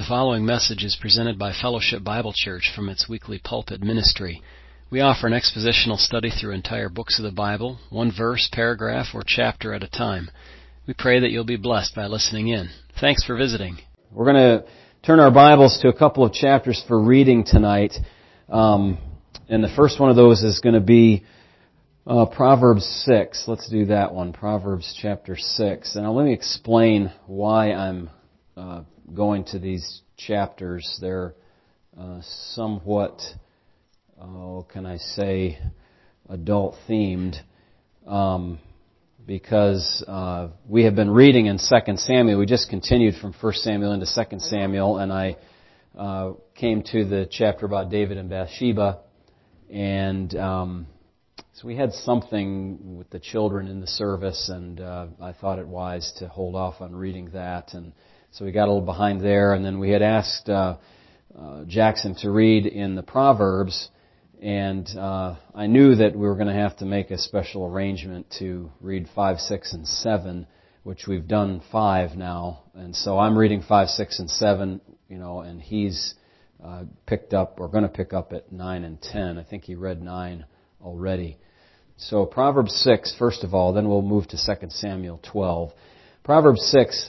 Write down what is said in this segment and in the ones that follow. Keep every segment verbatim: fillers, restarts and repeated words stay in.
The following message is presented by Fellowship Bible Church from its weekly pulpit ministry. We offer an expositional study through entire books of the Bible, one verse, paragraph, or chapter at a time. We pray that you'll be blessed by listening in. Thanks for visiting. We're going to turn our Bibles to a couple of chapters for reading tonight. Um, and the first one of those is going to be uh, Proverbs six. Let's do that one, Proverbs chapter six. And now let me explain why I'm uh, going to these chapters. They're uh, somewhat, oh, can I say, adult themed. Um, because uh, we have been reading in Second Samuel. We just continued from First Samuel into Second Samuel, and I uh, came to the chapter about David and Bathsheba, and um, so we had something with the children in the service, and uh, I thought it wise to hold off on reading that, and so we got a little behind there, and then we had asked uh, uh, Jackson to read in the Proverbs. And uh, I knew that we were going to have to make a special arrangement to read five, six, and seven, which we've done five now. And so I'm reading five, six, and seven, you know, and he's uh, picked up, or going to pick up at nine and ten. I think he read nine already. So Proverbs six, first of all, then we'll move to Second Samuel twelve. Proverbs six,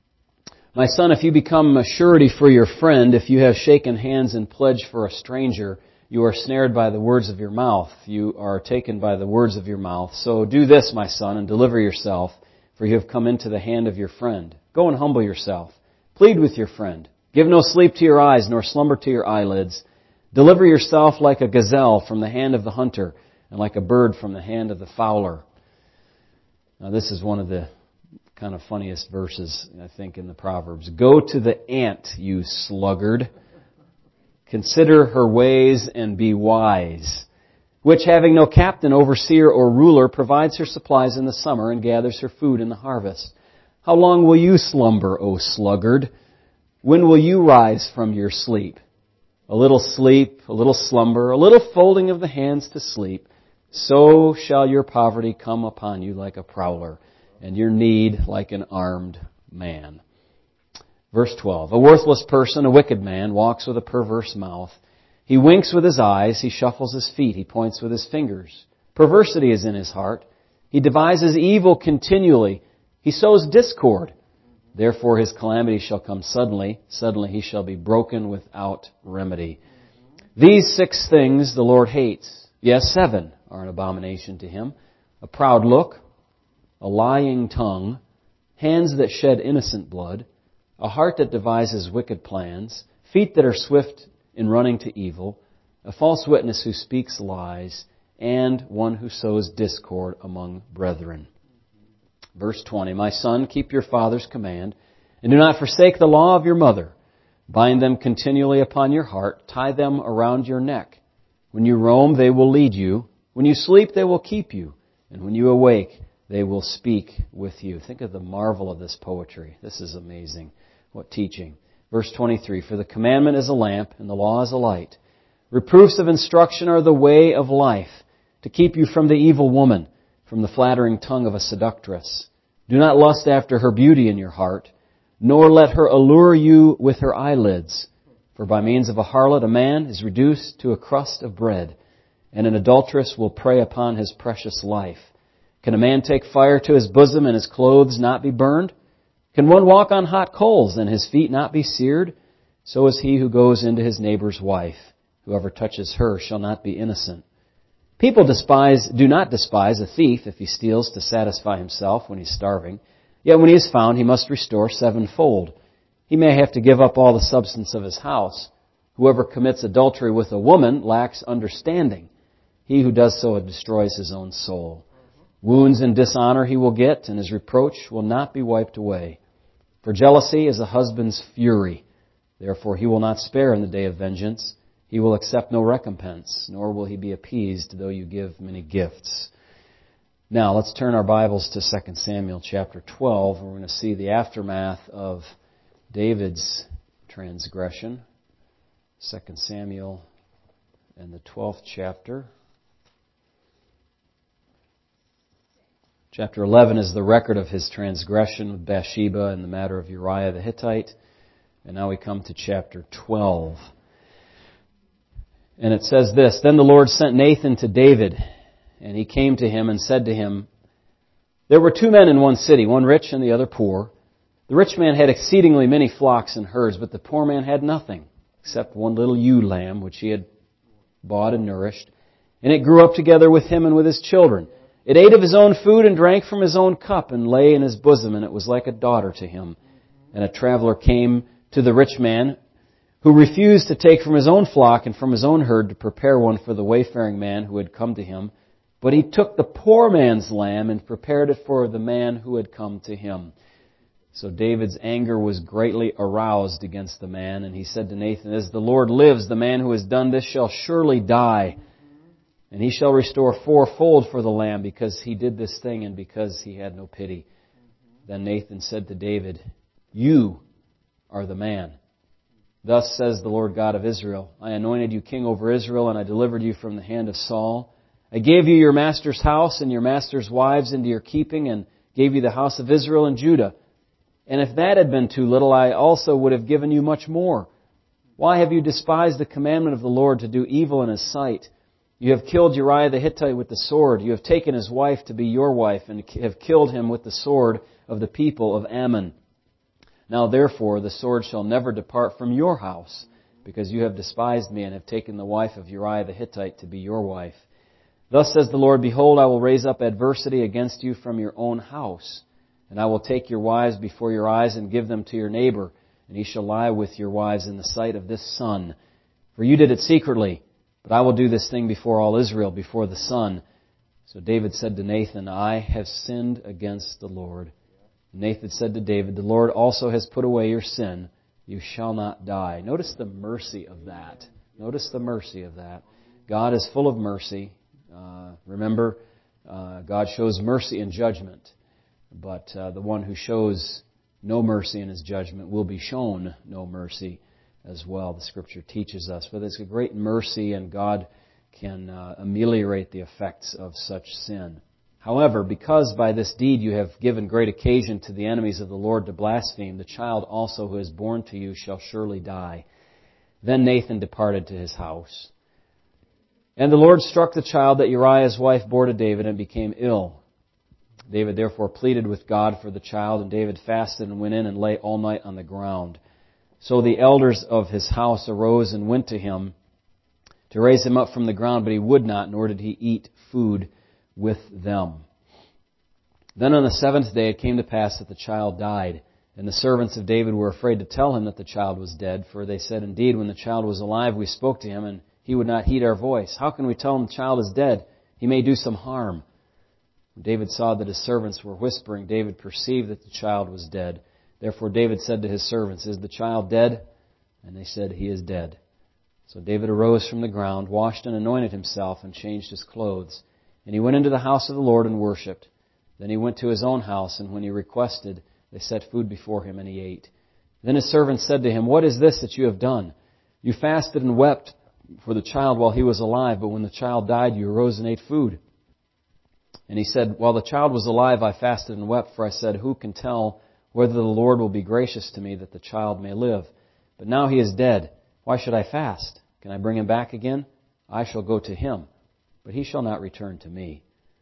my son, if you become a surety for your friend, if you have shaken hands and pledged for a stranger, you are snared by the words of your mouth. You are taken by the words of your mouth. So do this, my son, and deliver yourself, for you have come into the hand of your friend. Go and humble yourself. Plead with your friend. Give no sleep to your eyes, nor slumber to your eyelids. Deliver yourself like a gazelle from the hand of the hunter, and like a bird from the hand of the fowler. Now this is one of the kind of funniest verses, I think, in the Proverbs. Go to the ant, you sluggard. Consider her ways and be wise, which having no captain, overseer, or ruler, provides her supplies in the summer and gathers her food in the harvest. How long will you slumber, O sluggard? When will you rise from your sleep? A little sleep, a little slumber, a little folding of the hands to sleep. So shall your poverty come upon you like a prowler, and your need like an armed man. Verse twelve, a worthless person, a wicked man, walks with a perverse mouth. He winks with his eyes, he shuffles his feet, he points with his fingers. Perversity is in his heart. He devises evil continually. He sows discord. Therefore his calamity shall come suddenly. Suddenly he shall be broken without remedy. These six things the Lord hates. Yes, seven are an abomination to Him. A proud look, a lying tongue, hands that shed innocent blood, a heart that devises wicked plans, feet that are swift in running to evil, a false witness who speaks lies, and one who sows discord among brethren. Verse twenty, my son, keep your father's command, and do not forsake the law of your mother. Bind them continually upon your heart, tie them around your neck. When you roam, they will lead you. When you sleep, they will keep you. And when you awake, they will speak with you. Think of the marvel of this poetry. This is amazing. What teaching. Verse twenty-three, for the commandment is a lamp, and the law is a light. Reproofs of instruction are the way of life, to keep you from the evil woman, from the flattering tongue of a seductress. Do not lust after her beauty in your heart, nor let her allure you with her eyelids. For by means of a harlot a man is reduced to a crust of bread, and an adulteress will prey upon his precious life. Can a man take fire to his bosom and his clothes not be burned? Can one walk on hot coals and his feet not be seared? So is he who goes into his neighbor's wife. Whoever touches her shall not be innocent. People despise, do not despise a thief if he steals to satisfy himself when he's starving. Yet when he is found, he must restore sevenfold. He may have to give up all the substance of his house. Whoever commits adultery with a woman lacks understanding. He who does so destroys his own soul. Wounds and dishonor he will get, and his reproach will not be wiped away. For jealousy is a husband's fury. Therefore he will not spare in the day of vengeance. He will accept no recompense, nor will he be appeased, though you give many gifts. Now let's turn our Bibles to Second Samuel chapter twelve. We're going to see the aftermath of David's transgression. Second Samuel and the twelfth chapter. Chapter eleven is the record of his transgression with Bathsheba and the matter of Uriah the Hittite. And now we come to chapter twelve. And it says this, Then the Lord sent Nathan to David, and he came to him and said to him, There were two men in one city, one rich and the other poor. The rich man had exceedingly many flocks and herds, but the poor man had nothing, except one little ewe lamb, which he had bought and nourished. And it grew up together with him and with his children. It ate of his own food and drank from his own cup and lay in his bosom, and it was like a daughter to him. And a traveler came to the rich man, who refused to take from his own flock and from his own herd to prepare one for the wayfaring man who had come to him. But he took the poor man's lamb and prepared it for the man who had come to him. So David's anger was greatly aroused against the man, and he said to Nathan, As the Lord lives, the man who has done this shall surely die. And he shall restore fourfold for the lamb, because he did this thing and because he had no pity. Then Nathan said to David, You are the man. Thus says the Lord God of Israel, I anointed you king over Israel, and I delivered you from the hand of Saul. I gave you your master's house and your master's wives into your keeping, and gave you the house of Israel and Judah. And if that had been too little, I also would have given you much more. Why have you despised the commandment of the Lord to do evil in His sight? You have killed Uriah the Hittite with the sword. You have taken his wife to be your wife, and have killed him with the sword of the people of Ammon. Now therefore the sword shall never depart from your house, because you have despised me and have taken the wife of Uriah the Hittite to be your wife. Thus says the Lord, Behold, I will raise up adversity against you from your own house, and I will take your wives before your eyes and give them to your neighbor, and he shall lie with your wives in the sight of this sun. For you did it secretly, but I will do this thing before all Israel, before the sun. So David said to Nathan, I have sinned against the Lord. Nathan said to David, The Lord also has put away your sin. You shall not die. Notice the mercy of that. Notice the mercy of that. God is full of mercy. Uh, remember, uh, God shows mercy in judgment. But uh, the one who shows no mercy in his judgment will be shown no mercy as well, the Scripture teaches us. But it's a great mercy, and God can uh, ameliorate the effects of such sin. However, because by this deed you have given great occasion to the enemies of the Lord to blaspheme, the child also who is born to you shall surely die. Then Nathan departed to his house. And the Lord struck the child that Uriah's wife bore to David, and became ill. David therefore pleaded with God for the child, and David fasted and went in and lay all night on the ground. So the elders of his house arose and went to him to raise him up from the ground, but he would not, nor did he eat food with them. Then on the seventh day it came to pass that the child died, and the servants of David were afraid to tell him that the child was dead, for they said, Indeed, when the child was alive, we spoke to him, and he would not heed our voice. How can we tell him the child is dead? He may do some harm. When David saw that his servants were whispering, David perceived that the child was dead. Therefore David said to his servants, Is the child dead? And they said, He is dead. So David arose from the ground, washed and anointed himself, and changed his clothes. And he went into the house of the Lord and worshipped. Then he went to his own house, and when he requested, they set food before him, and he ate. Then his servants said to him, What is this that you have done? You fasted and wept for the child while he was alive, but when the child died, you arose and ate food. And he said, While the child was alive, I fasted and wept, for I said, Who can tell whether the Lord will be gracious to me that the child may live? But now he is dead. Why should I fast? Can I bring him back again? I shall go to him, but he shall not return to me.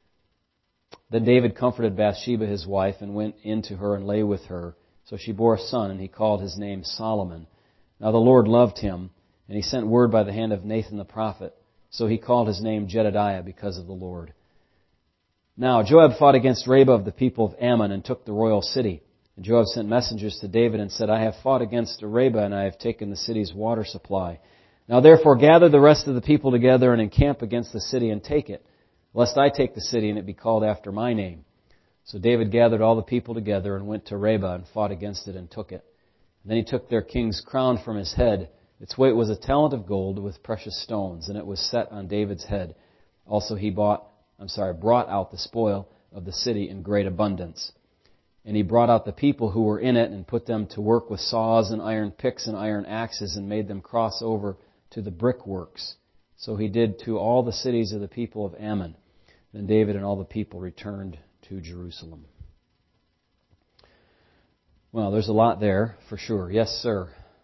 Then David comforted Bathsheba his wife, and went in to her and lay with her. So she bore a son, and he called his name Solomon. Now the Lord loved him, and he sent word by the hand of Nathan the prophet. So he called his name Jedidiah, because of the Lord. Now Joab fought against Rabbah of the people of Ammon, and took the royal city. And Joab sent messengers to David and said, I have fought against Rabbah, and I have taken the city's water supply. Now therefore gather the rest of the people together and encamp against the city and take it, lest I take the city and it be called after my name. So David gathered all the people together and went to Rabbah and fought against it and took it. And then he took their king's crown from his head. Its weight was a talent of gold with precious stones, and it was set on David's head. Also he bought, I'm sorry, brought out the spoil of the city in great abundance. And he brought out the people who were in it and put them to work with saws and iron picks and iron axes, and made them cross over to the brickworks. So he did to all the cities of the people of Ammon. Then David and all the people returned to Jerusalem. Well, there's a lot there, for sure. Yes, sir.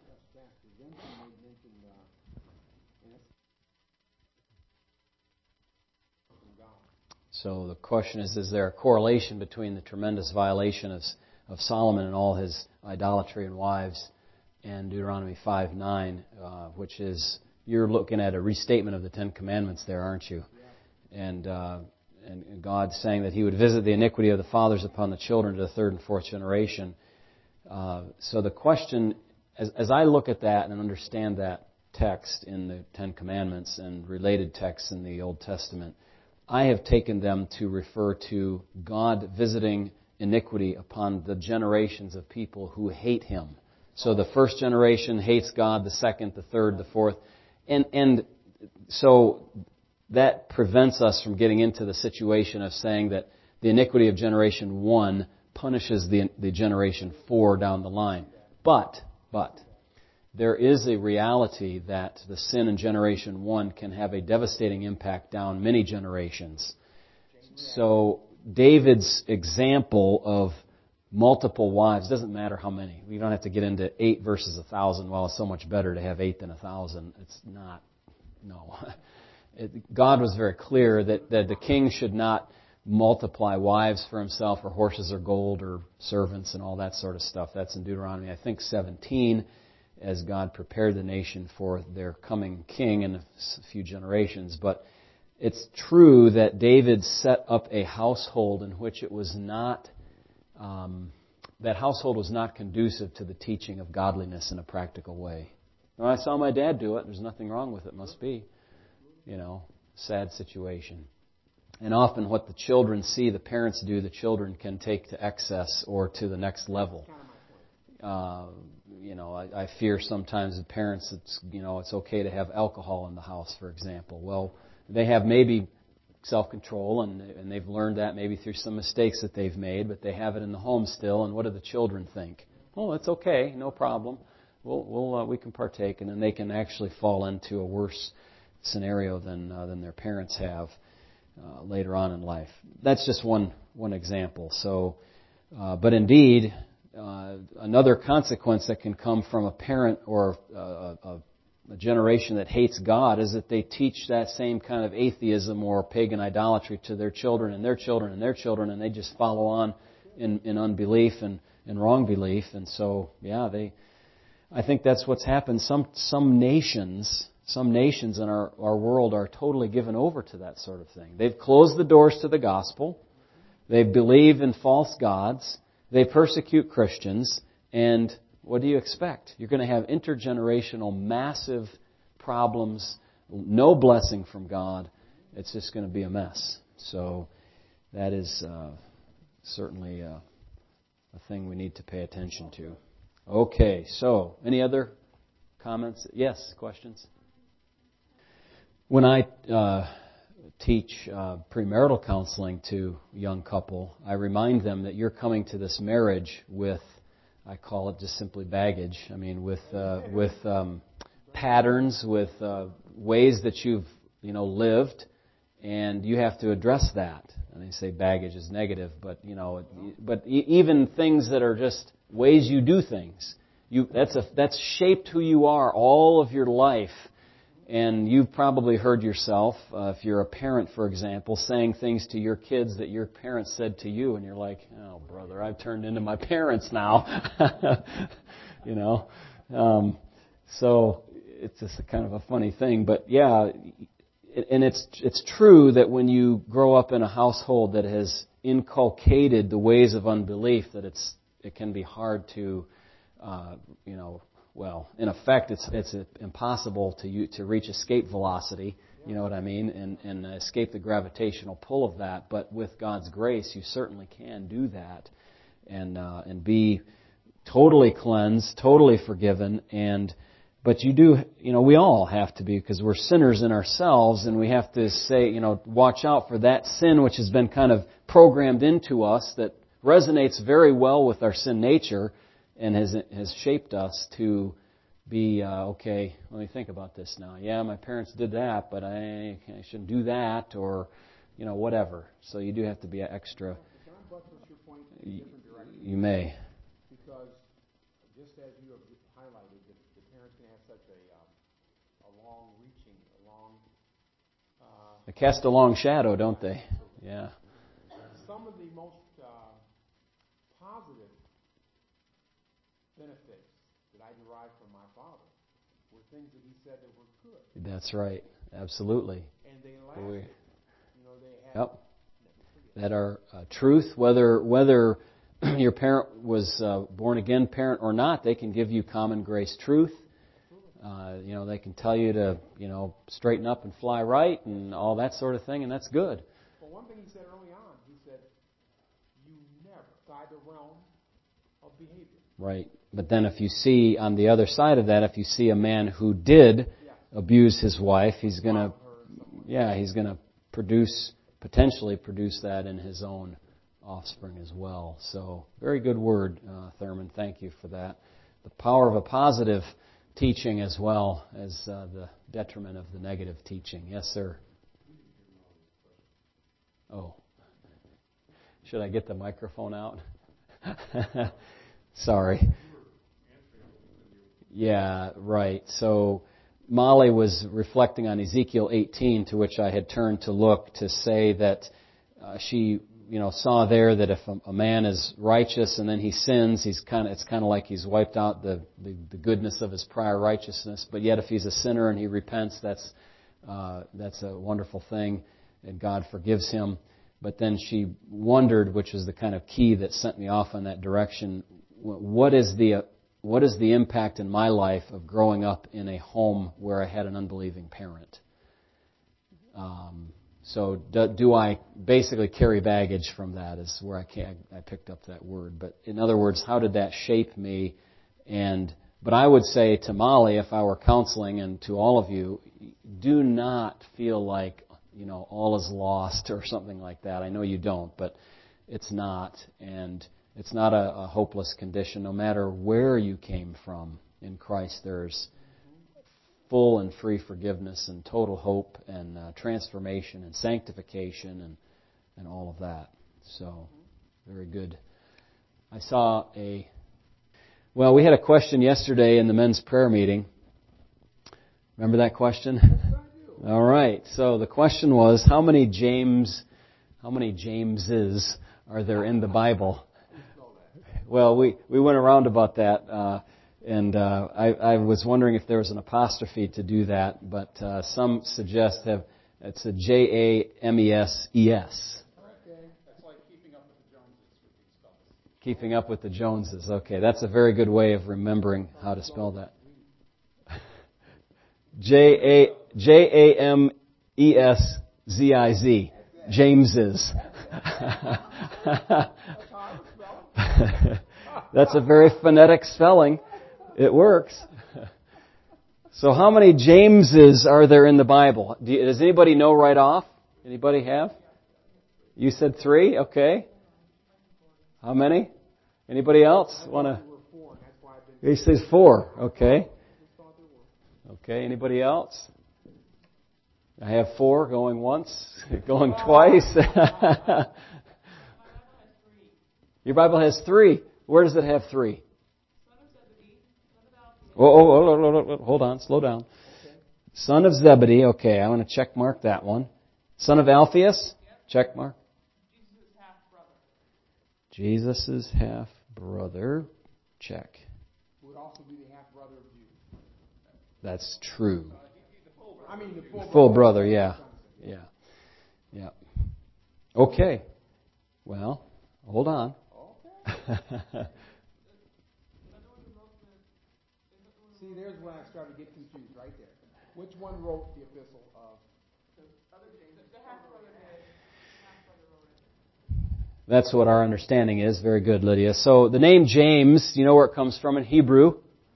So the question is, is there a correlation between the tremendous violation of, of Solomon and all his idolatry and wives and Deuteronomy five nine, uh, which is, you're looking at a restatement of the Ten Commandments there, aren't you? And, uh, and God saying that He would visit the iniquity of the fathers upon the children to the third and fourth generation. Uh, so the question, as, as I look at that and understand that text in the Ten Commandments and related texts in the Old Testament, I have taken them to refer to God visiting iniquity upon the generations of people who hate Him. So the first generation hates God, the second, the third, the fourth. And, and so that prevents us from getting into the situation of saying that the iniquity of generation one punishes the, the generation four down the line. But, but, there is a reality that the sin in generation one can have a devastating impact down many generations. So David's example of multiple wives, doesn't matter how many. We don't have to get into eight versus a thousand. Well, it's so much better to have eight than a thousand. It's not. No. It, God was very clear that, that the king should not multiply wives for himself or horses or gold or servants and all that sort of stuff. That's in Deuteronomy, I think, seventeen. As God prepared the nation for their coming king in a few generations. But it's true that David set up a household in which it was not, um, that household was not conducive to the teaching of godliness in a practical way. Well, I saw my dad do it. There's nothing wrong with it. Must be, you know, sad situation. And often what the children see the parents do, the children can take to excess or to the next level. Uh, you know, I, I fear sometimes the parents, it's, you know, it's okay to have alcohol in the house, for example. Well, they have maybe self-control, and, and they've learned that maybe through some mistakes that they've made, but they have it in the home still, and what do the children think? Oh, it's okay, no problem. We'll, we'll, uh, we can partake, and then they can actually fall into a worse scenario than uh, than their parents have uh, later on in life. That's just one one example. So, uh, but indeed. Uh, another consequence that can come from a parent or uh, a, a generation that hates God is that they teach that same kind of atheism or pagan idolatry to their children and their children and their children, and they just follow on in, in unbelief and, and wrong belief. And so, yeah, they. I think that's what's happened. Some some nations, some nations in our, our world are totally given over to that sort of thing. They've closed the doors to the gospel. They believe in false gods. They persecute Christians, and what do you expect? You're going to have intergenerational, massive problems, no blessing from God. It's just going to be a mess. So that is uh, certainly uh, a thing we need to pay attention to. Okay, so any other comments? Yes, questions? When I uh, teach uh, premarital counseling to a young couple, I remind them that you're coming to this marriage with, I call it just simply baggage. I mean, with uh, with um, patterns, with uh, ways that you've you know lived, and you have to address that. And they say baggage is negative, but you know, but even things that are just ways you do things, you that's a that's shaped who you are all of your life. And you've probably heard yourself, uh, if you're a parent, for example, saying things to your kids that your parents said to you, and you're like, oh, brother, I've turned into my parents now. you know? Um, so it's just a kind of a funny thing. But, yeah, and it's it's true that when you grow up in a household that has inculcated the ways of unbelief, that it's it can be hard to, uh, you know, well, in effect, it's it's impossible to you, to reach escape velocity, you know what I mean, and, and escape the gravitational pull of that. But with God's grace, you certainly can do that, and uh, and be totally cleansed, totally forgiven. And but you do, you know, we all have to be, because we're sinners in ourselves, and we have to say, you know, watch out for that sin which has been kind of programmed into us that resonates very well with our sin nature. And has has shaped us to be, uh, okay, let me think about this now. Yeah, my parents did that, but I, I shouldn't do that, or, you know, whatever. So you do have to be extra. Can I buttress your point in a different direction? You may. Because just as you have highlighted, that the parents can have such a, um, a long-reaching, a long. Uh, they cast a long shadow, don't they? Yeah. Some of the most uh, positive benefits that I derived from my father were things that he said that were good. That's right. Absolutely. And they lasted. You know, they had. Yep. That are uh, truth, whether whether your parent was uh, born again parent or not, they can give you common grace truth. Uh, you know, they can tell you to you know straighten up and fly right and all that sort of thing, and that's good. Well, one thing he said early on, he said, "You never outside the realm of behavior." Right. But then if you see on the other side of that, if you see a man who did Yeah. abuse his wife, he's going to, yeah, he's going to produce, potentially produce that in his own offspring as well. So, very good word, uh, Thurman. Thank you for that. The power of a positive teaching as well as uh, the detriment of the negative teaching. Yes, sir. Oh. Should I get the microphone out? Sorry. Yeah, right. So Molly was reflecting on Ezekiel eighteen, to which I had turned to look to say that uh, she, you know, saw there that if a, a man is righteous and then he sins, he's kind of it's kind of like he's wiped out the, the the goodness of his prior righteousness. But yet, if he's a sinner and he repents, that's uh, that's a wonderful thing, and God forgives him. But then she wondered, which is the kind of key that sent me off in that direction. What is the what is the impact in my life of growing up in a home where I had an unbelieving parent? Um, so do, do I basically carry baggage from that? Is where I can, I picked up that word. But in other words, how did that shape me? And but I would say to Molly, if I were counseling, and to all of you, do not feel like you know all is lost or something like that. I know you don't, but it's not. And it's not a, a hopeless condition. No matter where you came from in Christ, there's full and free forgiveness and total hope and uh, transformation and sanctification and, and all of that. So, very good. I saw a... Well, we had a question yesterday in the men's prayer meeting. Remember that question? All right. So the question was, how many James, how many Jameses are there in the Bible? Well, we, we went around about that, uh, and uh, I, I was wondering if there was an apostrophe to do that, but uh, some suggest have it's a J A M E S E S. Okay, that's like keeping up with the Joneses with these spells. Keeping up with the Joneses. Okay, that's a very good way of remembering how to spell that. J A J A M E S Z I Z. Jameses. That's a very phonetic spelling. It works. So how many Jameses are there in the Bible? Do you, does anybody know right off? Anybody have? You said three? Okay. How many? Anybody else want to? He says four. Okay. Okay. Anybody else? I have four going once, going twice. Your Bible has three. Where does it have three? Oh, oh, oh, oh, oh, hold on, slow down. Son of Zebedee. Okay, I want to check mark that one. Son of Alphaeus. Check mark. Jesus' half brother. Check. Would also be the half brother of Jesus. That's true. I mean the full, Full brother, yeah. Yeah. Yeah. Okay. Well, hold on. See, there's when I started to get confused right there. Which one wrote the epistle of the other James? The half brother did. Half brother wrote it. That's what our understanding is. Very good, Lydia. So the name James, you know where it comes from in Hebrew?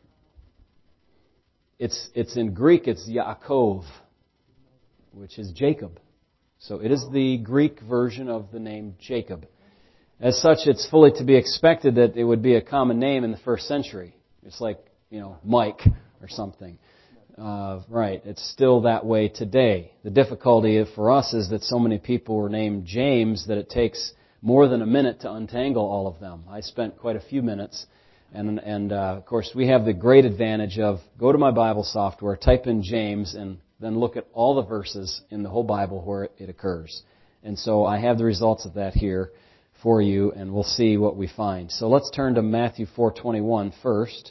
It's it's in Greek, it's Yaakov, which is Jacob. So it is the Greek version of the name Jacob. As such, it's fully to be expected that it would be a common name in the first century. It's like, you know, Mike or something. Uh, right. It's still that way today. The difficulty for us is that so many people were named James that it takes more than a minute to untangle all of them. I spent quite a few minutes And, and uh, of course, we have the great advantage of go to my Bible software, type in James, and then look at all the verses in the whole Bible where it occurs. And so I have the results of that here for you, and we'll see what we find. So let's turn to Matthew four twenty-one first.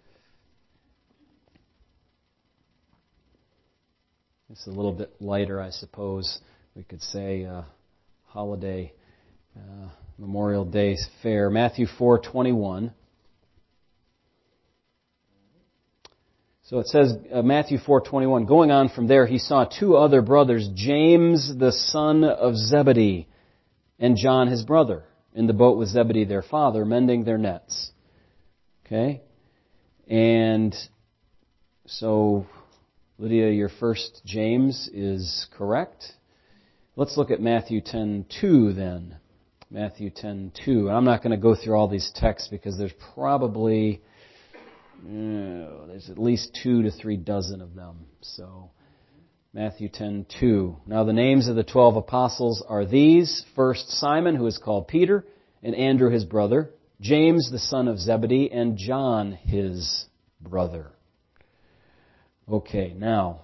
It's a little bit lighter, I suppose. We could say uh, holiday, uh, Memorial Day fair. Matthew four twenty-one. So it says, uh, Matthew four twenty-one, going on from there, he saw two other brothers, James the son of Zebedee, and John his brother, in the boat with Zebedee their father, mending their nets. Okay? And so, Lydia, your first James is correct. Let's look at Matthew ten two then. Matthew ten two. And I'm not going to go through all these texts because there's probably... No, there's at least two to three dozen of them. So, Matthew ten two. Now the names of the twelve apostles are these. First, Simon, who is called Peter, and Andrew his brother, James the son of Zebedee, and John his brother. Okay, now,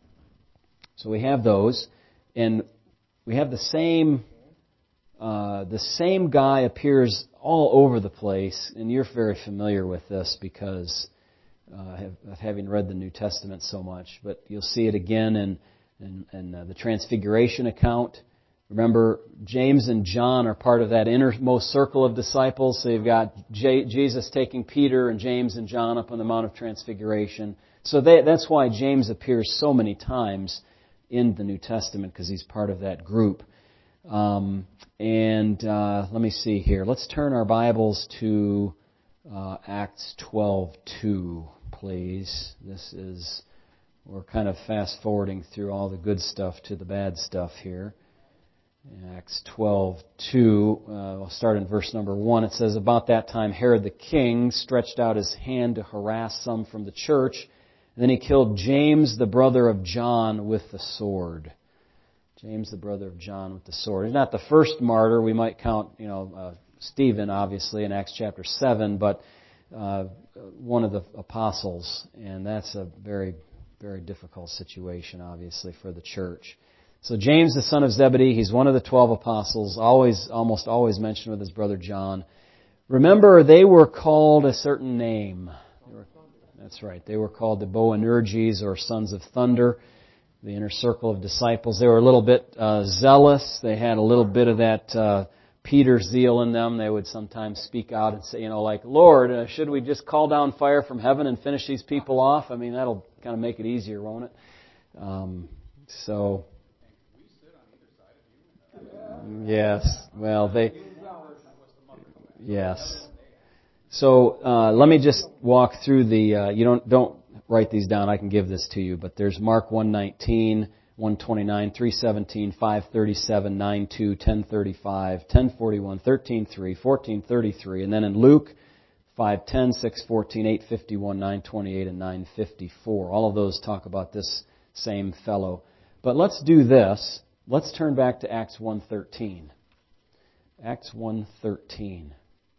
so we have those, and we have the same, uh, the same guy appears all over the place, and you're very familiar with this because uh, of having read the New Testament so much. But you'll see it again in, in, in uh, the Transfiguration account. Remember, James and John are part of that innermost circle of disciples. So you've got J- Jesus taking Peter and James and John up on the Mount of Transfiguration. So they, that's why James appears so many times in the New Testament, because he's part of that group. Um, and uh, let me see here. Let's turn our Bibles to uh, Acts twelve two, please. This is, we're kind of fast forwarding through all the good stuff to the bad stuff here. Acts twelve two, uh, we'll start in verse number one. It says, about that time Herod the king stretched out his hand to harass some from the church. And then he killed James, the brother of John, with the sword. James, the brother of John, with the sword. He's not the first martyr. We might count, you know, uh, Stephen, obviously, in Acts chapter seven, but uh, one of the apostles. And that's a very, very difficult situation, obviously, for the church. So James, the son of Zebedee, he's one of the twelve apostles, always, almost always mentioned with his brother John. Remember, they were called a certain name. They were, that's right. They were called the Boanerges, or sons of thunder. The inner circle of disciples. They were a little bit uh, zealous. They had a little bit of that uh, Peter zeal in them. They would sometimes speak out and say, you know, like, Lord, uh, should we just call down fire from heaven and finish these people off? I mean, that'll kind of make it easier, won't it? Um, so, yes. Well, they, yes. So uh, let me just walk through the. Uh, you don't don't. Write these down. I can give this to you. But there's Mark one nineteen, one twenty-nine, three seventeen, five thirty-seven, nine two, ten thirty-five, ten forty-one, thirteen three, fourteen thirty-three. And then in Luke, five ten, six fourteen, eight fifty-one, nine twenty-eight, and nine fifty-four. All of those talk about this same fellow. But let's do this. Let's turn back to Acts one thirteen. Acts one thirteen.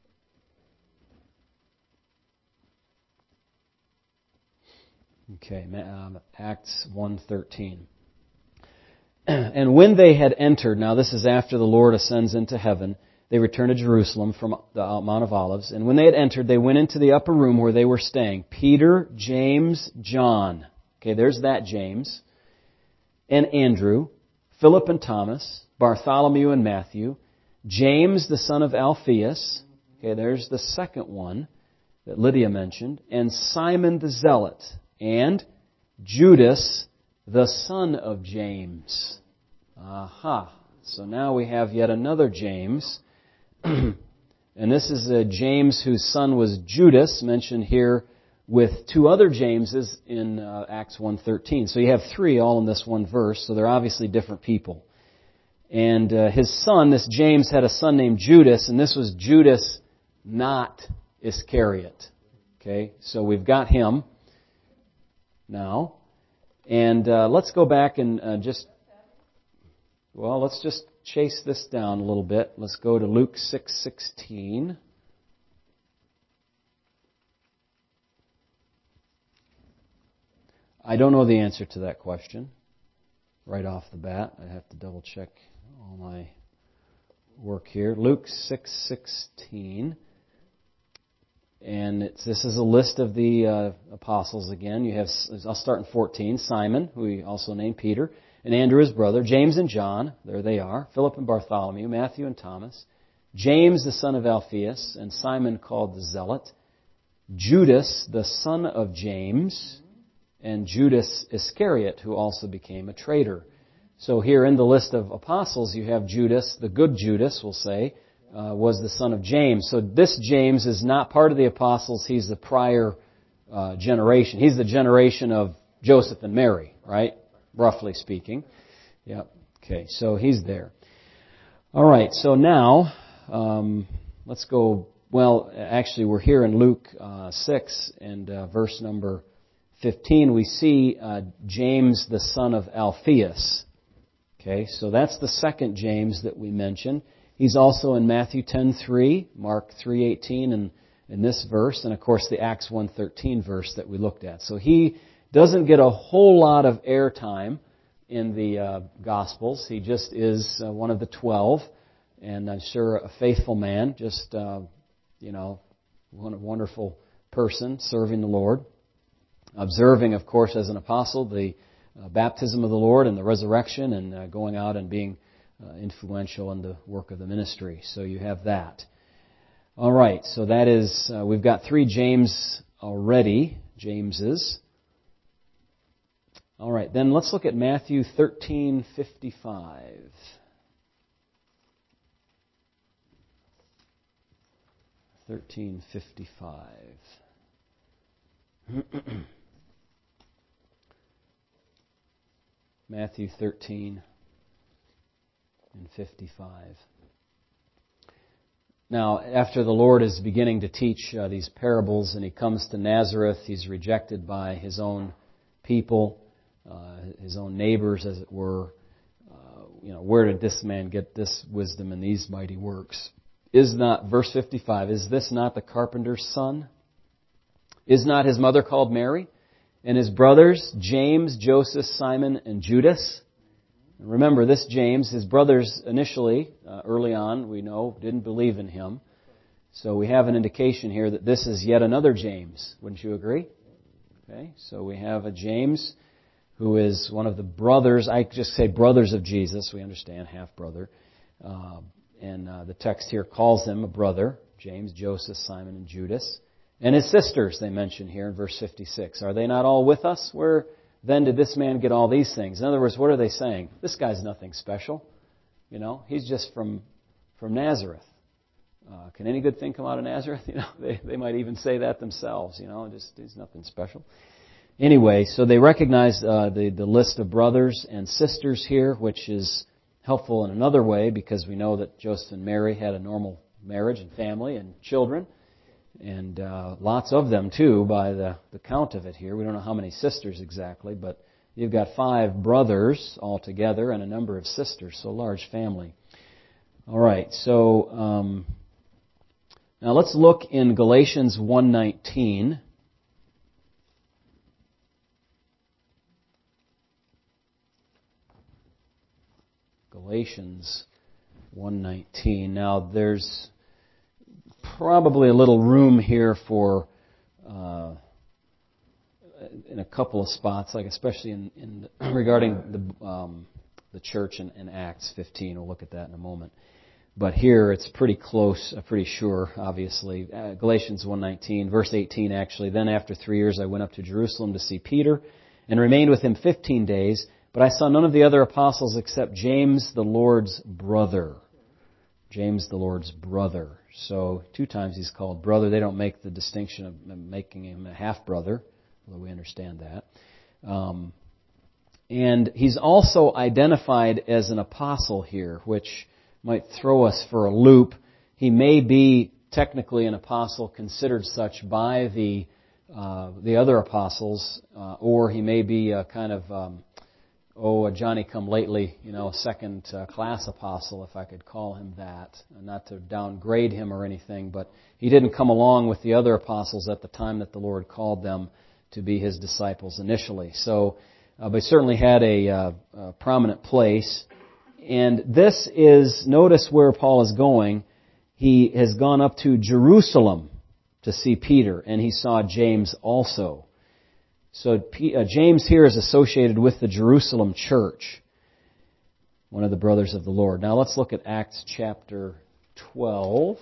Okay, um, Acts one thirteen. And when they had entered, now this is after the Lord ascends into heaven, they returned to Jerusalem from the Mount of Olives. And when they had entered, they went into the upper room where they were staying. Peter, James, John. Okay, there's that James. And Andrew, Philip and Thomas, Bartholomew and Matthew, James the son of Alphaeus. Okay, there's the second one that Lydia mentioned. And Simon the Zealot. And Judas, the son of James. Aha. So now we have yet another James. And this is a James whose son was Judas, mentioned here with two other Jameses in uh, Acts one thirteen. So you have three all in this one verse, so they're obviously different people. And uh, his son, this James, had a son named Judas, and this was Judas, not Iscariot. Okay, so we've got him now. And uh, let's go back and uh, just, well, let's just chase this down a little bit. Let's go to Luke six sixteen. I don't know the answer to that question right off the bat. I have to double check all my work here. Luke six sixteen. And it's, this is a list of the uh, apostles again. You have, I'll start in fourteen. Simon, who we also named Peter, and Andrew his brother, James and John, there they are, Philip and Bartholomew, Matthew and Thomas, James the son of Alphaeus, and Simon called the Zealot, Judas the son of James, and Judas Iscariot, who also became a traitor. So here in the list of apostles, you have Judas, the good Judas, we'll say, uh, was the son of James. So this James is not part of the apostles. He's the prior uh, generation. He's the generation of Joseph and Mary, right? Roughly speaking. Yep. Okay, so he's there. All right, so now um, let's go. Well, actually, we're here in Luke uh, six and uh, verse number fifteen. We see uh, James, the son of Alphaeus. Okay, so that's the second James that we mentioned. He's also in Matthew ten three, Mark three eighteen, and in this verse, and of course the Acts one thirteen verse that we looked at. So he doesn't get a whole lot of airtime in the uh, Gospels. He just is uh, one of the twelve, and I'm sure a faithful man, just, uh, you know, one a wonderful person serving the Lord. Observing, of course, as an apostle, the uh, baptism of the Lord and the resurrection, and uh, going out and being uh, influential in the work of the ministry. So you have that. All right, so that is, uh, we've got three James already, Jameses. All right, then let's look at Matthew thirteen fifty-five. thirteen fifty-five. Matthew thirteen and fifty-five. Now, after the Lord is beginning to teach uh, these parables, and He comes to Nazareth, He's rejected by His own people, uh, His own neighbors, as it were. Uh, you know, where did this man get this wisdom and these mighty works? Is not, verse fifty-five, is this not the carpenter's son? Is not his mother called Mary? And his brothers, James, Joseph, Simon, and Judas? And remember, this James, his brothers initially, uh, early on, we know, didn't believe in him. So we have an indication here that this is yet another James. Wouldn't you agree? Okay, so we have a James who is one of the brothers, I just say brothers of Jesus, we understand, half-brother. Uh, and uh, the text here calls him a brother, James, Joseph, Simon, and Judas. And his sisters, they mention here in verse fifty-six. Are they not all with us? Where then did this man get all these things? In other words, what are they saying? This guy's nothing special. You know, he's just from from Nazareth. Uh, can any good thing come out of Nazareth? You know, they, they might even say that themselves. You know, just he's nothing special. Anyway, so they recognize uh, the, the list of brothers and sisters here, which is helpful in another way because we know that Joseph and Mary had a normal marriage and family and children. And uh, lots of them, too, by the, the count of it here. We don't know how many sisters exactly, but you've got five brothers altogether and a number of sisters, so a large family. All right, so um, now let's look in Galatians one nineteen. Galatians one nineteen. Now there's probably a little room here for, uh, in a couple of spots, like especially in, in the, regarding the um, the church in, in Acts fifteen. We'll look at that in a moment. But here it's pretty close, uh, pretty sure, obviously. Uh, Galatians one nineteen, verse eighteen actually. Then after three years I went up to Jerusalem to see Peter and remained with him fifteen days. But I saw none of the other apostles except James, the Lord's brother. James, the Lord's brother. So two times he's called brother. They don't make the distinction of making him a half-brother, although we understand that. Um, and he's also identified as an apostle here, which might throw us for a loop. He may be technically an apostle, considered such by the uh, the other apostles, uh, or he may be a kind of um, oh, a Johnny-come-lately, you know, second-class apostle, if I could call him that. Not to downgrade him or anything, but he didn't come along with the other apostles at the time that the Lord called them to be his disciples initially. So uh, they certainly had a, uh, a prominent place. And this is, notice where Paul is going. He has gone up to Jerusalem to see Peter, and he saw James also. So uh, James here is associated with the Jerusalem church, one of the brothers of the Lord. Now let's look at Acts chapter twelve.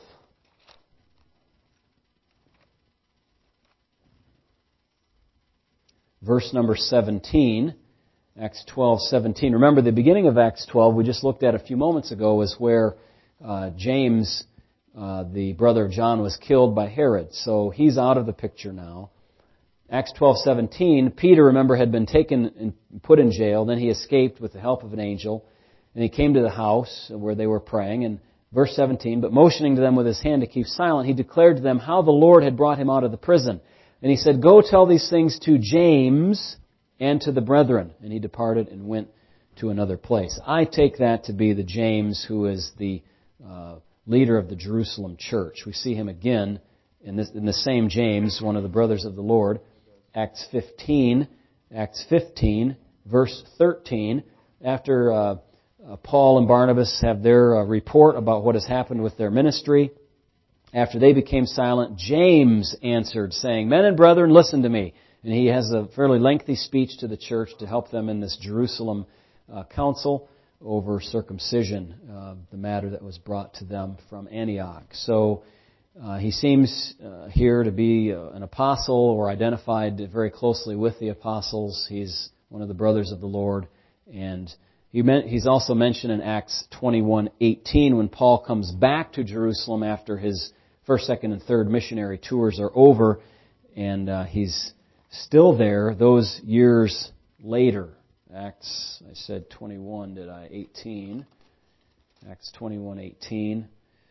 Verse number seventeen. Acts twelve, seventeen. Remember, the beginning of Acts twelve, we just looked at a few moments ago, is where uh, James, uh, the brother of John, was killed by Herod. So he's out of the picture now. Acts twelve, seventeen, Peter, remember, had been taken and put in jail. Then he escaped with the help of an angel. And he came to the house where they were praying. And verse seventeen, but motioning to them with his hand to keep silent, he declared to them how the Lord had brought him out of the prison. And he said, go tell these things to James and to the brethren. And he departed and went to another place. I take that to be the James who is the uh, leader of the Jerusalem church. We see him again in, this, in the same James, one of the brothers of the Lord. Acts fifteen, Acts fifteen, verse thirteen. After uh, uh, Paul and Barnabas have their uh, report about what has happened with their ministry, after they became silent, James answered, saying, men and brethren, listen to me. And he has a fairly lengthy speech to the church to help them in this Jerusalem uh, council over circumcision, uh, the matter that was brought to them from Antioch. So uh, he seems uh, here to be uh, an apostle or identified very closely with the apostles. He's one of the brothers of the Lord. And he meant, he's also mentioned in Acts twenty-one eighteen when Paul comes back to Jerusalem after his first, second, and third missionary tours are over. And uh, he's still there those years later. Acts, I said twenty-one, did I? eighteen. Acts twenty-one eighteen.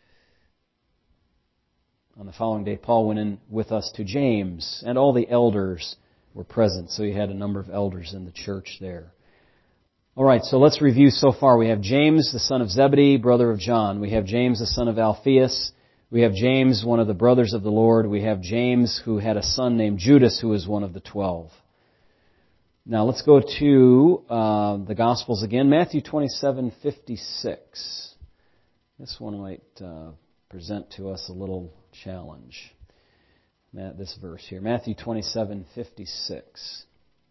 On the following day, Paul went in with us to James, and all the elders were present. So he had a number of elders in the church there. All right, so let's review so far. We have James, the son of Zebedee, brother of John. We have James, the son of Alphaeus. We have James, one of the brothers of the Lord. We have James, who had a son named Judas, who was one of the twelve. Now let's go to uh, the Gospels again. Matthew twenty-seven fifty-six. This one might uh, present to us a little challenge. This verse here, Matthew twenty-seven fifty-six.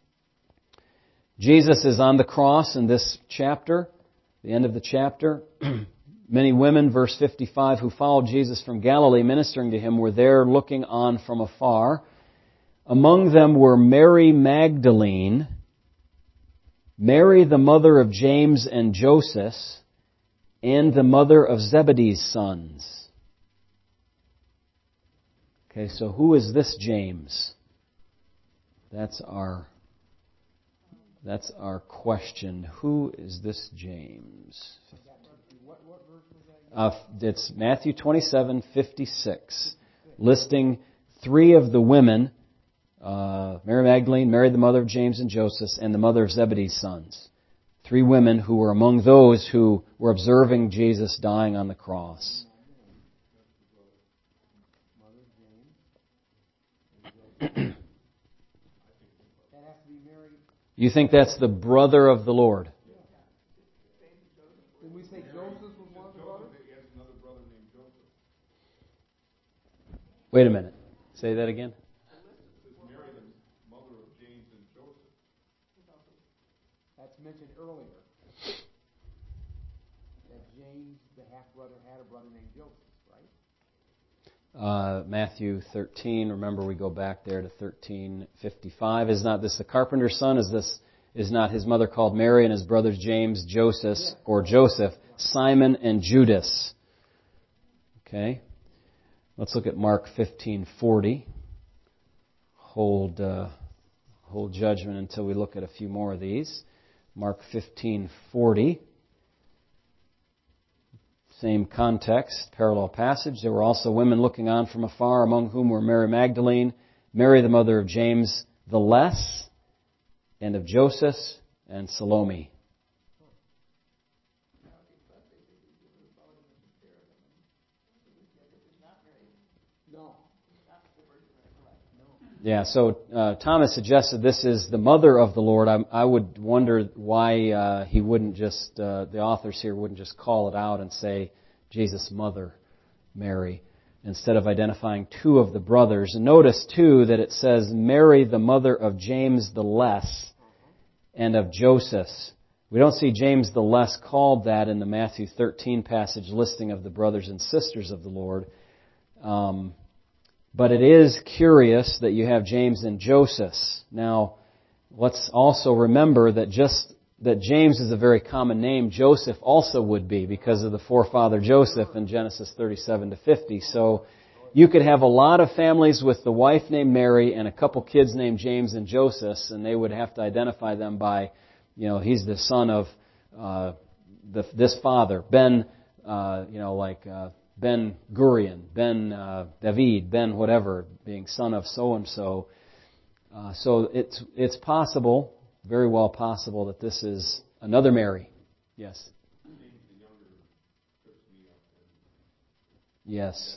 Jesus is on the cross in this chapter, the end of the chapter. Many women, verse fifty-five, who followed Jesus from Galilee, ministering to him, were there looking on from afar. Among them were Mary Magdalene, Mary the mother of James and Joseph, and the mother of Zebedee's sons. Okay, so who is this James? That's our, that's our question. Who is this James? Uh, it's Matthew twenty-seven fifty-six, listing three of the women, uh, Mary Magdalene, Mary the mother of James and Joseph, and the mother of Zebedee's sons. Three women who were among those who were observing Jesus dying on the cross. You think that's the brother of the Lord? Did we say Joseph was one of the brothers? Wait a minute. Say that again. Mary, the mother of James and Joseph. That's mentioned earlier. That James, the half-brother, had a brother named Joseph, right? Uh, Matthew thirteen. Remember, we go back there to thirteen fifty-five. Is not this the carpenter's son? Is this is not his mother called Mary and his brothers James, Joseph, yeah. or Joseph, Simon, and Judas? Okay. Let's look at Mark fifteen forty. Hold uh, hold judgment until we look at a few more of these. Mark fifteen forty. Same context, parallel passage. There were also women looking on from afar, among whom were Mary Magdalene, Mary the mother of James the Less, and of Joseph, and Salome. No. Yeah, so uh, Thomas suggested this is the mother of the Lord. I, I would wonder why uh, he wouldn't just, uh, the authors here wouldn't just call it out and say Jesus' mother, Mary, instead of identifying two of the brothers. And notice, too, that it says Mary, the mother of James the Less and of Joseph. We don't see James the Less called that in the Matthew thirteen passage listing of the brothers and sisters of the Lord. Um, but it is curious that you have James and Joseph. Now, let's also remember that just that James is a very common name. Joseph also would be because of the forefather Joseph in Genesis thirty-seven to fifty. So you could have a lot of families with the wife named Mary and a couple kids named James and Joseph, and they would have to identify them by, you know, he's the son of uh, the, this father, Ben, uh, you know, like uh, Ben Gurion, Ben uh, David, Ben whatever, being son of so and so. Uh, so it's it's possible, very well possible, that this is another Mary. Yes. Yes.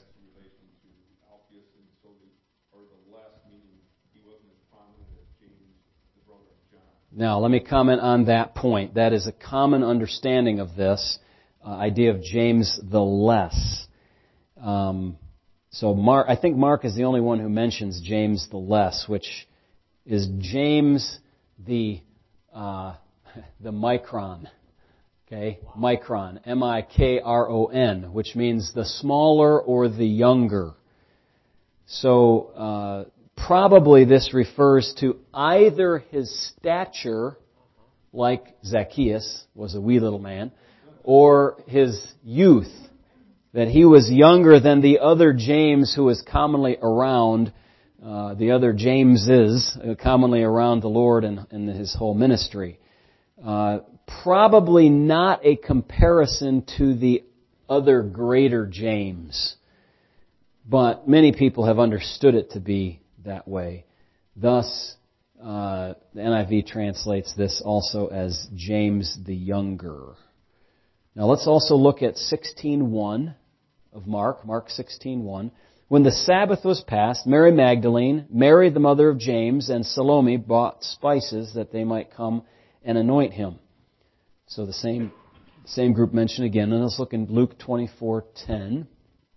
Now, let me comment on that point. That is a common understanding of this uh, idea of James the Less. Um, so, Mark, I think Mark is the only one who mentions James the Less, which is James the uh, the Micron. Okay, Micron, M I K R O N, which means the smaller or the younger. So, uh, probably this refers to either his stature, like Zacchaeus was a wee little man, or his youth, that he was younger than the other James who was commonly around, uh, the other Jameses uh, commonly around the Lord and, and his whole ministry. Uh, probably not a comparison to the other greater James, but many people have understood it to be that way. Thus, uh, the N I V translates this also as James the Younger. Now let's also look at sixteen one of Mark, Mark sixteen one. When the Sabbath was past, Mary Magdalene, Mary the mother of James, and Salome bought spices that they might come and anoint him. So the same same group mentioned again. And let's look in Luke twenty-four ten.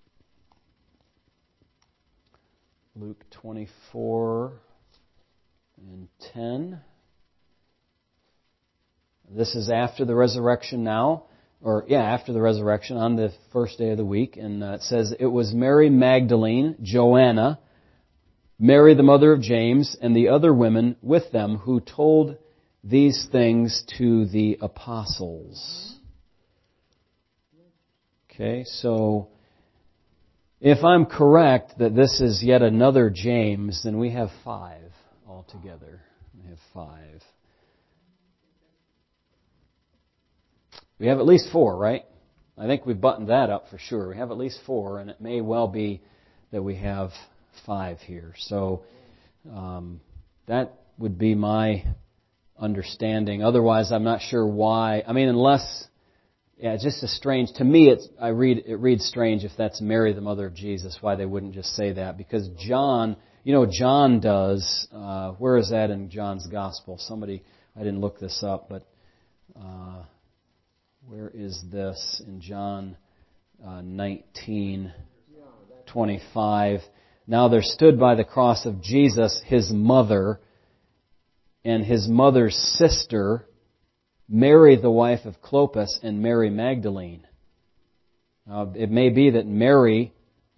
Luke twenty-four and ten. This is after the resurrection now, or yeah, after the resurrection on the first day of the week. And uh, it says, it was Mary Magdalene, Joanna, Mary the mother of James, and the other women with them who told these things to the apostles. Okay, so if I'm correct that this is yet another James, then we have five altogether. We have five. We have at least four, right? I think we've buttoned that up for sure. We have at least four, and it may well be that we have five here. So um, that would be my understanding. Otherwise, I'm not sure why. I mean, unless... Yeah, it's just a strange, to me it's, I read, it reads strange if that's Mary, the mother of Jesus, why they wouldn't just say that. Because John, you know, John does, uh, where is that in John's Gospel? Somebody, I didn't look this up, but, uh, where is this in John, uh, nineteen twenty-five? Now there stood by the cross of Jesus his mother and his mother's sister, Mary, the wife of Clopas, and Mary Magdalene. Now, it may be that Mary,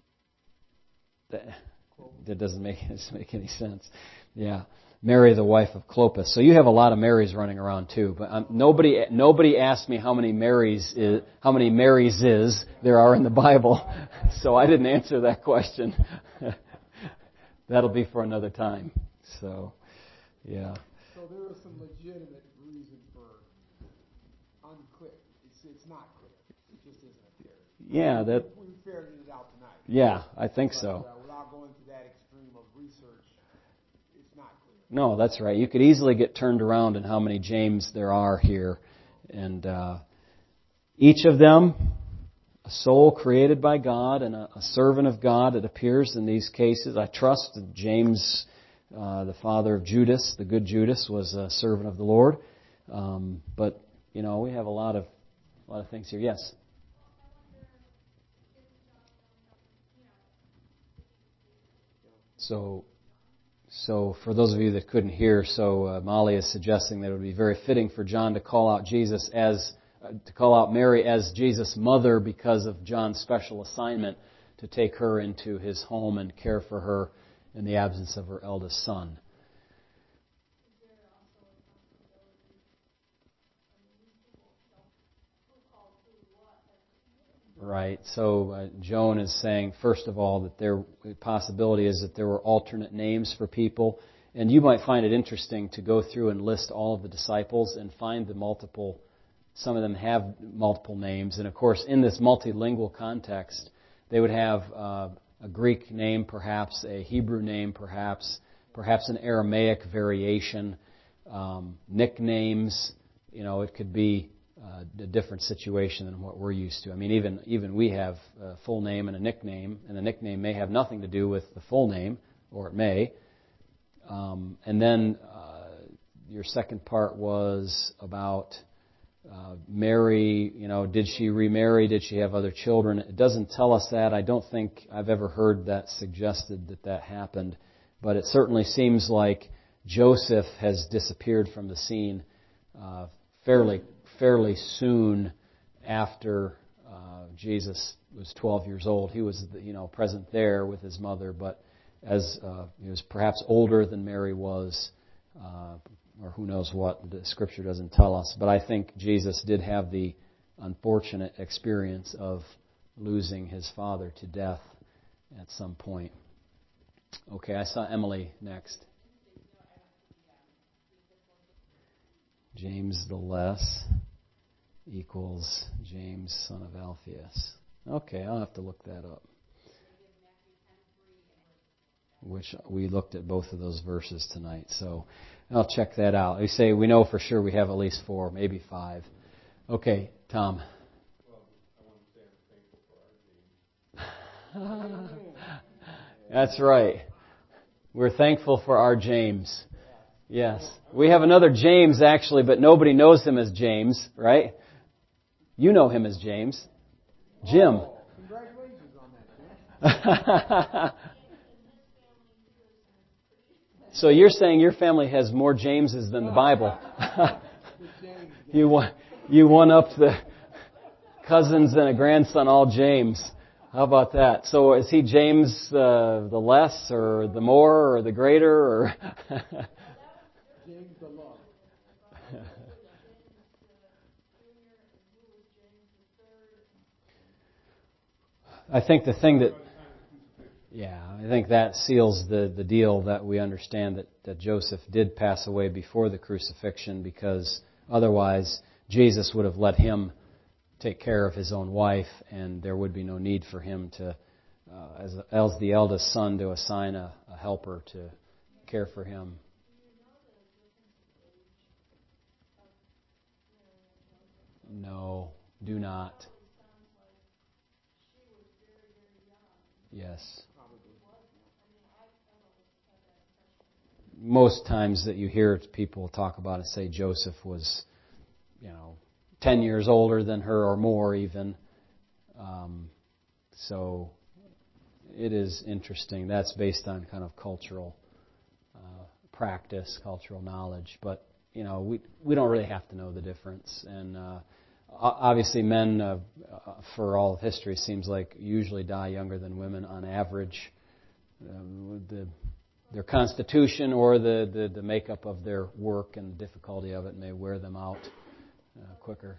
that doesn't make, doesn't make any sense. Yeah, Mary, the wife of Clopas. So you have a lot of Marys running around too. But um, nobody, nobody asked me how many Marys is, how many Marys is there are in the Bible. So I didn't answer that question. That'll be for another time. So, yeah. So there is some legitimate reason for unclear. It's it's not clear. It just isn't clear. Yeah, that. We figured it out tonight. Yeah, I think but, so. Uh, without going to that extreme of research, it's not clear. No, that's right. You could easily get turned around in how many James there are here, and uh, each of them a soul created by God and a, a servant of God. It appears in these cases. I trust that James Uh, the father of Judas, the good Judas, was a servant of the Lord. Um, but, you know, we have a lot of a lot of things here. Yes? So, so for those of you that couldn't hear, so uh, Molly is suggesting that it would be very fitting for John to call out Jesus as, uh, to call out Mary as Jesus' mother because of John's special assignment to take her into his home and care for her in the absence of her eldest son. Right. So uh, Joan is saying, first of all, that there the possibility is that there were alternate names for people. And you might find it interesting to go through and list all of the disciples and find the multiple, some of them have multiple names. And of course, in this multilingual context, they would have uh, a Greek name perhaps, a Hebrew name perhaps, perhaps an Aramaic variation, um, nicknames. You know, it could be Uh, a different situation than what we're used to. I mean, even even we have a full name and a nickname, and the nickname may have nothing to do with the full name, or it may. Um, and then uh, your second part was about uh, Mary. You know, did she remarry? Did she have other children? It doesn't tell us that. I don't think I've ever heard that suggested that that happened. But it certainly seems like Joseph has disappeared from the scene uh, fairly. fairly soon after uh, Jesus was twelve years old. He was, you know, present there with his mother, but as uh, he was perhaps older than Mary was, uh, or who knows what, the Scripture doesn't tell us. But I think Jesus did have the unfortunate experience of losing his father to death at some point. Okay, I saw Emily next. James the Less equals James, son of Alphaeus. Okay, I'll have to look that up. Which we looked at both of those verses tonight, so I'll check that out. We say we know for sure we have at least four, maybe five. Okay, Tom. Well, I want to say I'm thankful for our James. That's right. We're thankful for our James. Yes. We have another James, actually, but nobody knows him as James, right? You know him as James. Jim. Oh, congratulations on that, Jim. So you're saying your family has more Jameses than the Bible. you won, you won up the cousins and a grandson, all James. How about that? So is he James uh, the less, or the more, or the greater, or? James the Love. I think the thing that, yeah, I think that seals the, the deal that we understand that, that Joseph did pass away before the crucifixion, because otherwise Jesus would have let him take care of his own wife, and there would be no need for him to, uh, as, as the eldest son, to assign a, a helper to care for him. No, do not. Yes. Most times that you hear people talk about it, say Joseph was, you know, ten years older than her or more even. Um, so it is interesting. That's based on kind of cultural uh, practice, cultural knowledge. But, you know, we we don't really have to know the difference. And uh, obviously men, uh, for all of history, seems like usually die younger than women on average. Um, the, their constitution or the, the, the makeup of their work and the difficulty of it may wear them out uh, quicker.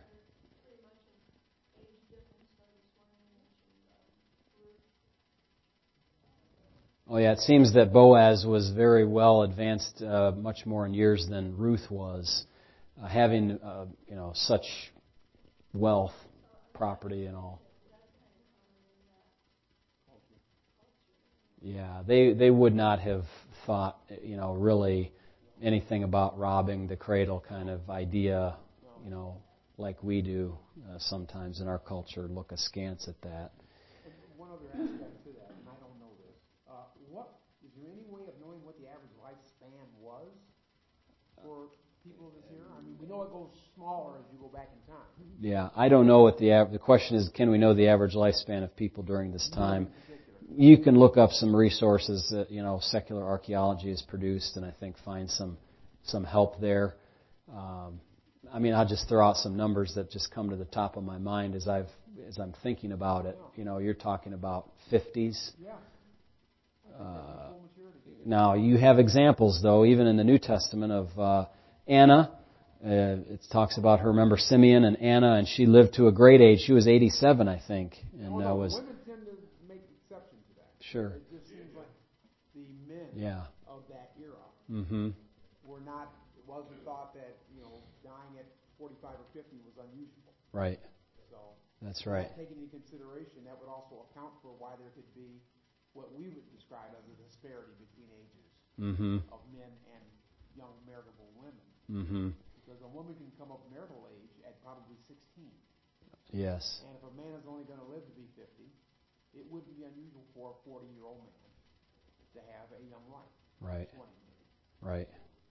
Oh yeah, it seems that Boaz was very well advanced, uh, much more in years than Ruth was, uh, having uh, you know such wealth, property, and all. Yeah, they they would not have thought, you know, really anything about robbing the cradle kind of idea, you know, like we do uh, sometimes in our culture. Look askance at that. One other aspect to that, and I don't know this. Uh, what is there any way of knowing what the average life for people this year? I mean, we know it goes smaller as you go back in time. Yeah, I don't know what the av- the question is. Can we know the average lifespan of people during this time? You can look up some resources that you know secular archaeology has produced, and I think find some some help there. Um, I mean, I'll just throw out some numbers that just come to the top of my mind as I've as I'm thinking about it. You know, you're talking about fifties. Yeah. Uh, now you have examples, though, even in the New Testament of uh, Anna. Uh, it talks about her. Remember Simeon and Anna, and she lived to a great age. She was eighty-seven, I think, and oh, no, uh, was. Women tend to make exceptions to that. Sure. It just seems like the men Yeah. of that era Mm-hmm. were not. It wasn't thought that you know dying at forty-five or fifty was unusual. Right. So That's right. that taken into consideration, that would also account for why there could be what we would describe as a disparity between ages Mm-hmm. of men and young marriageable women. Mm-hmm. Because a woman can come of marital age at probably sixteen. Yes. And if a man is only going to live to be fifty, it would be unusual for a forty-year-old man to have a young wife. Right. twenty maybe. Right.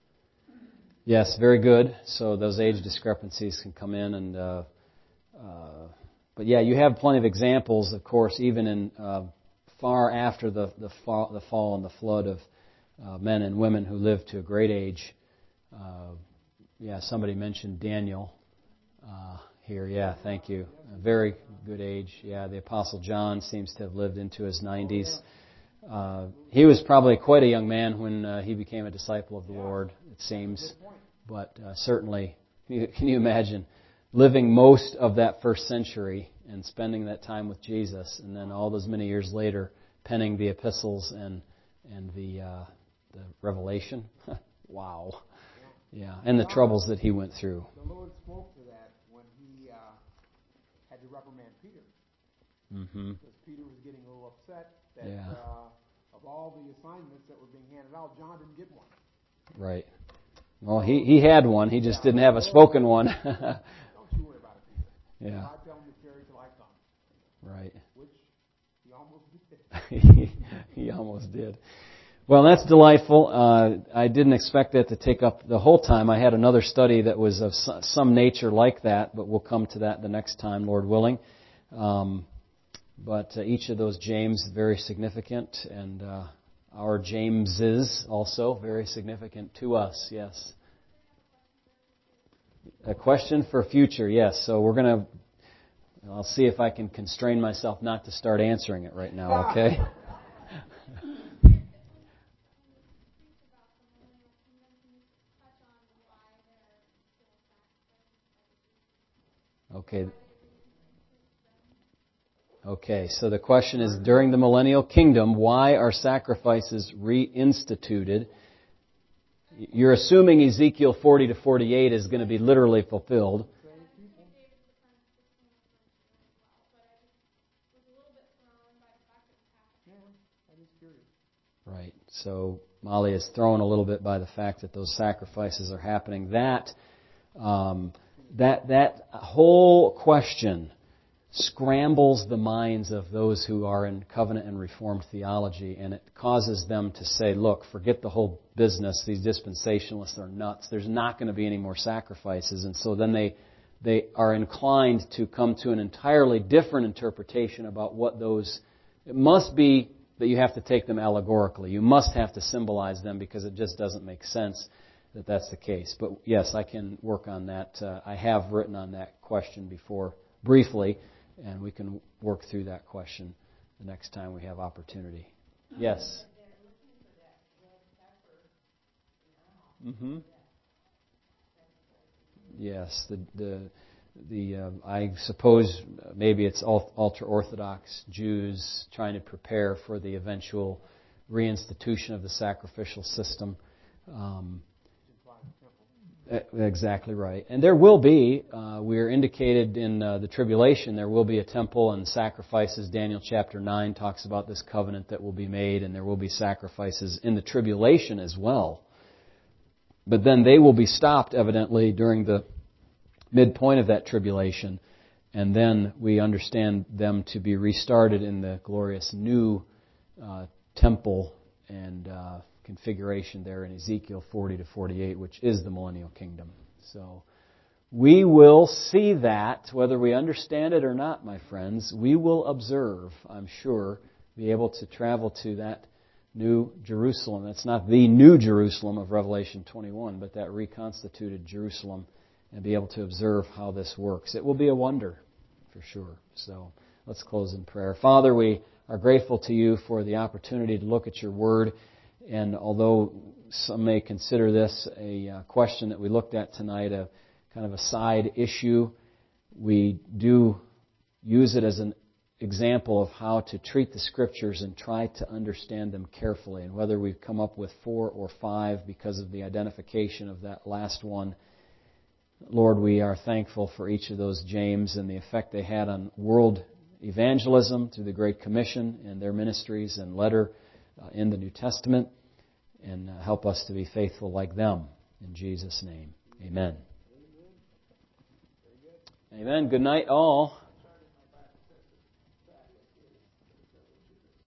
Yes, very good. So those age discrepancies can come in, and uh, uh, but yeah, you have plenty of examples, of course, even in uh, far after the the fall, the fall and the flood of uh, men and women who lived to a great age. Uh, yeah, somebody mentioned Daniel uh, here. Yeah, thank you. A very good age. Yeah, the Apostle John seems to have lived into his nineties. Uh, he was probably quite a young man when uh, he became a disciple of the Lord, it seems. But uh, certainly, can you, can you imagine living most of that first century and spending that time with Jesus, and then all those many years later penning the epistles and and the uh, the Revelation? Wow. Yeah, and the troubles that he went through. The Lord spoke to that when he uh, had to reprimand Peter. Mm-hmm. Because Peter was getting a little upset that Yeah. uh, of all the assignments that were being handed out, John didn't get one. Right. Well, he, he had one. He just didn't have a spoken one. Don't you worry about it, Peter. Yeah. I tell him to tarry till I come. Right. Which he almost did. He almost did. Well, that's delightful. Uh, I didn't expect that to take up the whole time. I had another study that was of some nature like that, but we'll come to that the next time, Lord willing. Um, but uh, each of those James very significant, and uh, our Jameses also very significant to us. Yes. A question for future. Yes. So we're going to. I'll see if I can constrain myself not to start answering it right now. Okay. Okay. Okay, so the question is, during the millennial kingdom, why are sacrifices reinstituted? You're assuming Ezekiel forty to forty-eight is going to be literally fulfilled. Right. So Molly is thrown a little bit by the fact that those sacrifices are happening. That um, that that whole question scrambles the minds of those who are in covenant and reformed theology, and it causes them to say, look, forget the whole business. These dispensationalists are nuts. There's not going to be any more sacrifices. And so then they they are inclined to come to an entirely different interpretation about what those... It must be that you have to take them allegorically. You must have to symbolize them because it just doesn't make sense that that's the case. But yes, I can work on that. Uh, I have written on that question before briefly, and we can work through that question the next time we have opportunity. Yes? Mm-hmm. Yes, the the the uh, I suppose maybe it's ultra Orthodox Jews trying to prepare for the eventual reinstitution of the sacrificial system. Um, exactly right, and there will be. Uh, we are indicated in uh, the tribulation. There will be a temple and sacrifices. Daniel chapter nine talks about this covenant that will be made, and there will be sacrifices in the tribulation as well. But then they will be stopped, evidently, during the midpoint of that tribulation, and then we understand them to be restarted in the glorious new uh, temple and uh, configuration there in Ezekiel forty to forty-eight, which is the millennial kingdom. So we will see that, whether we understand it or not, my friends. We will observe, I'm sure, be able to travel to that New Jerusalem. That's not the New Jerusalem of Revelation twenty-one, but that reconstituted Jerusalem, and be able to observe how this works. It will be a wonder, for sure. So let's close in prayer. Father, we are grateful to you for the opportunity to look at your Word. And although some may consider this a uh, question that we looked at tonight, a kind of a side issue, we do use it as an example of how to treat the Scriptures and try to understand them carefully. And whether we've come up with four or five because of the identification of that last one, Lord, we are thankful for each of those James and the effect they had on world evangelism through the Great Commission and their ministries and letter uh, in the New Testament. And uh, help us to be faithful like them. In Jesus' name, amen. Amen. Good night, all.